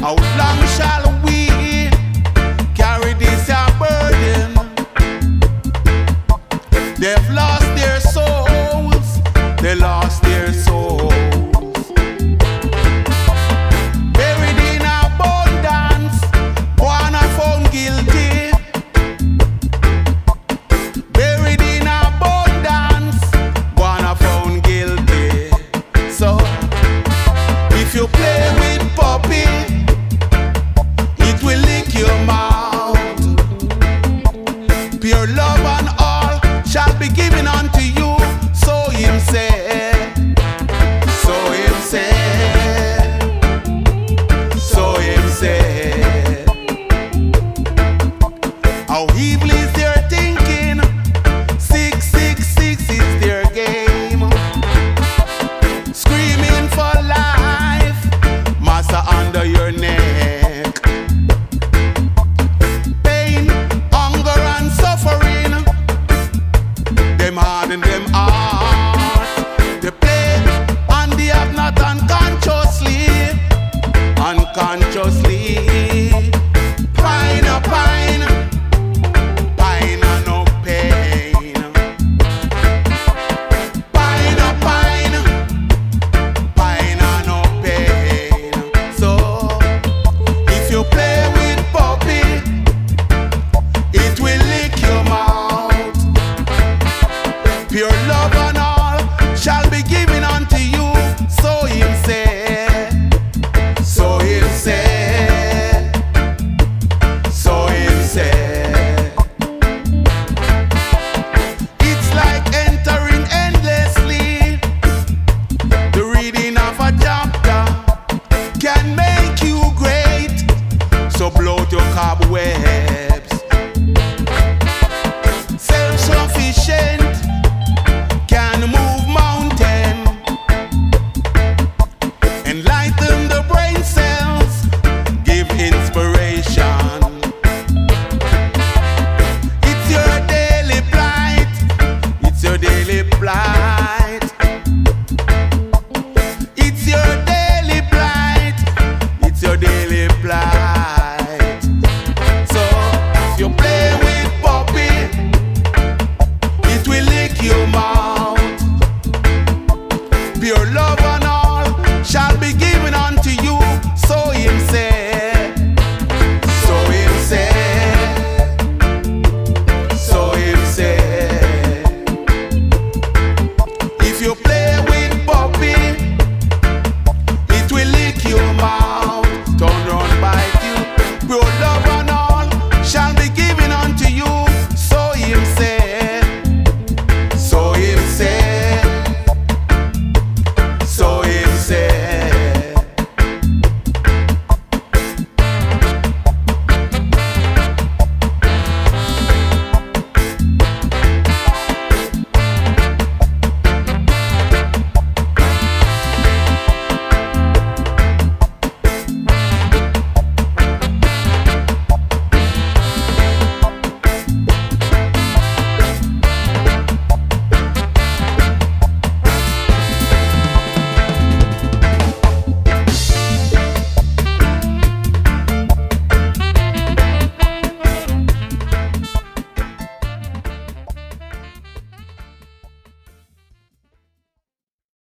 How long shall we carry this our burden? They've lost their souls, they lost their souls. Buried in abundance, one are found guilty. Buried in abundance, one are found guilty. So, if you play with puppy, it will lick your mouth. Pure love and all shall be given unto you. So him said, so him said, so him said. How evil is their thinking, 666 is their game. Screaming for life, master under your neck. Pain, hunger and suffering, them harden them heart. They play and they have not unconsciously, unconsciously.